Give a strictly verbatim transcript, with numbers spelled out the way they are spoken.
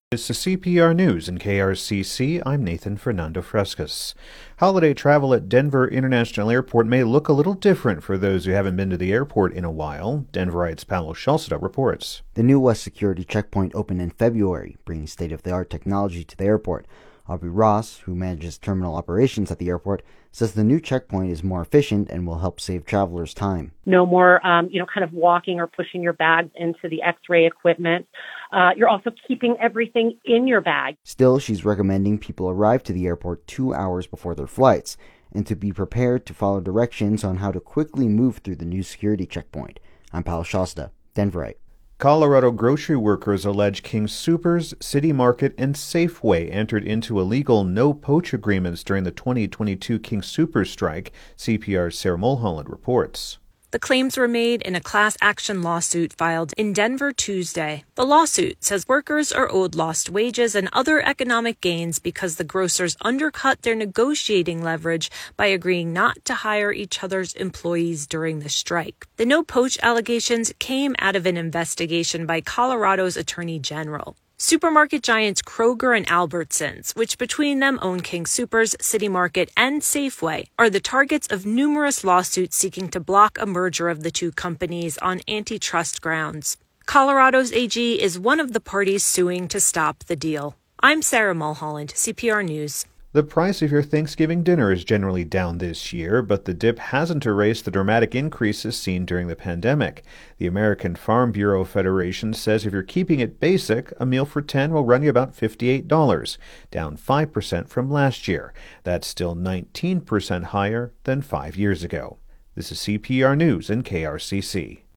It's the C P R News in K R C C. I'm Nathan Fernando Frescas. Holiday travel at Denver International Airport may look a little different for those who haven't been to the airport in a while. Denverite's Paolo Shalcida reports. The new West Security checkpoint opened in February, bringing state-of-the-art technology to the airport. Aubrey Ross, who manages terminal operations at the airport, says the new checkpoint is more efficient and will help save travelers time. No more, um, you know, kind of walking or pushing your bags into the X-ray equipment. Uh, you're also keeping everything in your bag. Still, she's recommending people arrive to the airport two hours before their flights and to be prepared to follow directions on how to quickly move through the new security checkpoint. I'm Paolo Shalcida, Denverite. Colorado grocery workers allege King Soopers, City Market, and Safeway entered into illegal no-poach agreements during the twenty twenty-two King Soopers strike, C P R's Sarah Mulholland reports. The claims were made in a class action lawsuit filed in Denver Tuesday. The lawsuit says workers are owed lost wages and other economic gains because the grocers undercut their negotiating leverage by agreeing not to hire each other's employees during the strike. The no-poach allegations came out of an investigation by Colorado's Attorney General. Supermarket giants Kroger and Albertsons, which between them own King Soopers, City Market, and Safeway, are the targets of numerous lawsuits seeking to block a merger of the two companies on antitrust grounds. Colorado's A G is one of the parties suing to stop the deal. I'm Sarah Mulholland, C P R News. The price of your Thanksgiving dinner is generally down this year, but the dip hasn't erased the dramatic increases seen during the pandemic. The American Farm Bureau Federation says if you're keeping it basic, a meal for ten will run you about fifty-eight dollars, down five percent from last year. That's still nineteen percent higher than five years ago. This is C P R News and K R C C.